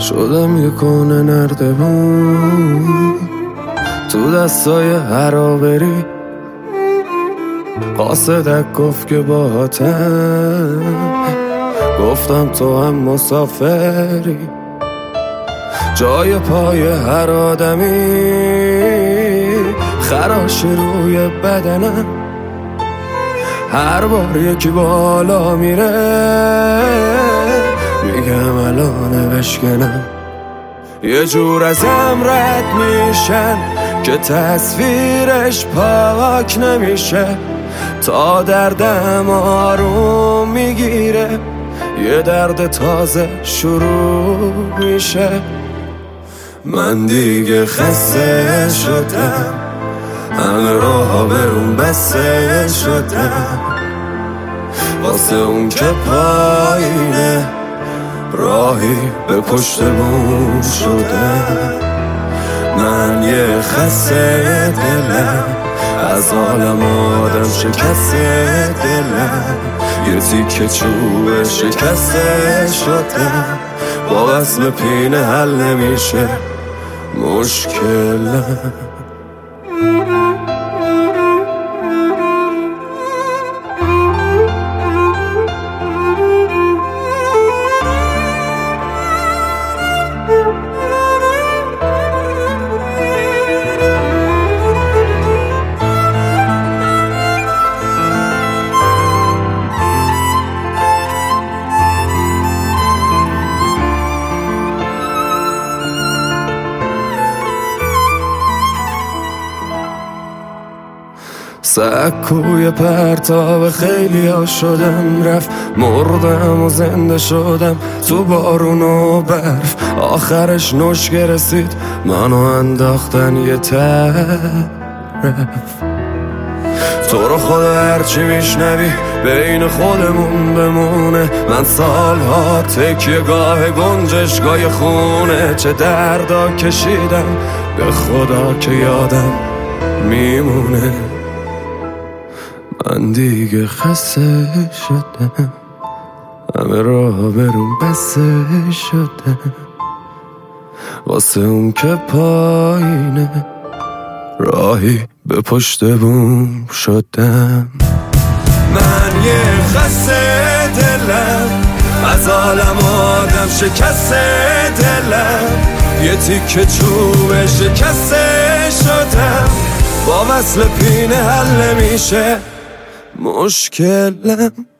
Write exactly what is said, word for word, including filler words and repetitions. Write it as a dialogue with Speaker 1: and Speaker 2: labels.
Speaker 1: شدم یه کنه نردبون تو دستای هرابری، قاصدک گفت که باهاتم، گفتم تو هم مسافری، جای پای هر آدمی خراش روی بدنم، هر بار یکی بالا میره میگم الان بشکنم، یه جور ازم رد میشن که تصویرش پاک نمیشه، تا دردم آروم میگیره یه درد تازه شروع میشه. من دیگه خسته شدم، همه راها برون بسته شدم، واسه اون که پایینه راهی به پشت بوم شدم. من یه خسته دلم، از عالم آدم شکسته دلم، یه تیکه چوب شکسته شدم، با وصل پینه حل نمیشه مشکلم. سکوی پرتاب خیلی ها شدم، رفت مردم و زنده شدم تو بارون و برف، آخرش نشکه رسید منو انداختن یه طرف. تو رو خدا هرچی میشنوی بین خودمون بمونه، من سالها تکیه گاه گنجشگاه خونه، چه دردا کشیدم به خدا که یادم میمونه. من دیگه خسته شدم، همه راه برون بسته شدم، واسه اون که پایینه راهی به پشت بوم شدم. من یه خسته دلم، از عالم آدم شکسته دلم، یه تیکه چوب شکسته شدم، با وصل پینه حل نمیشه مشکلم.